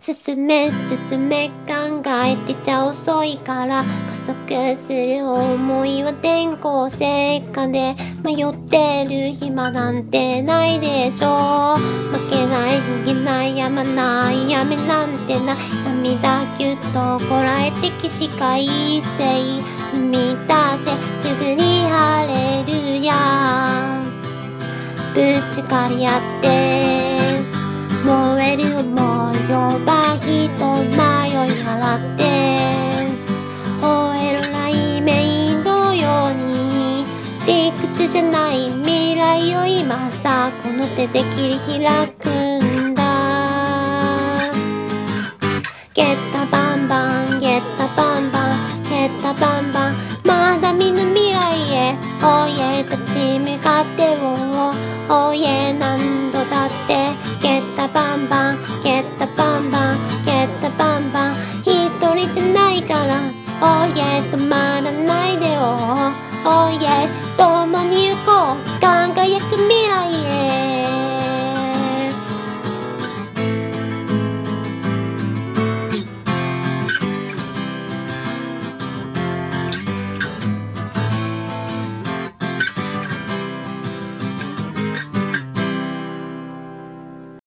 進め進め考えてちゃ遅いから加速する思いは転校生かで迷ってる暇なんてないでしょ負けない逃げないやまないやめなんてない涙ぎゅっとこらえて起死回生踏み出せすぐに晴れるやぶつかり合って燃える思いをばひと迷い払って終える雷鳴のように理屈じゃない未来を今さこの手で切り開くんだゲッタバンバンゲッタバンバンゲッタバンバンまだ見ぬ未来へおいえ立ち向かっておいえ何度だってゲッタバンバンゲッタバンバンゲッタバンバン一人じゃないからおいえ止まらないでおいえ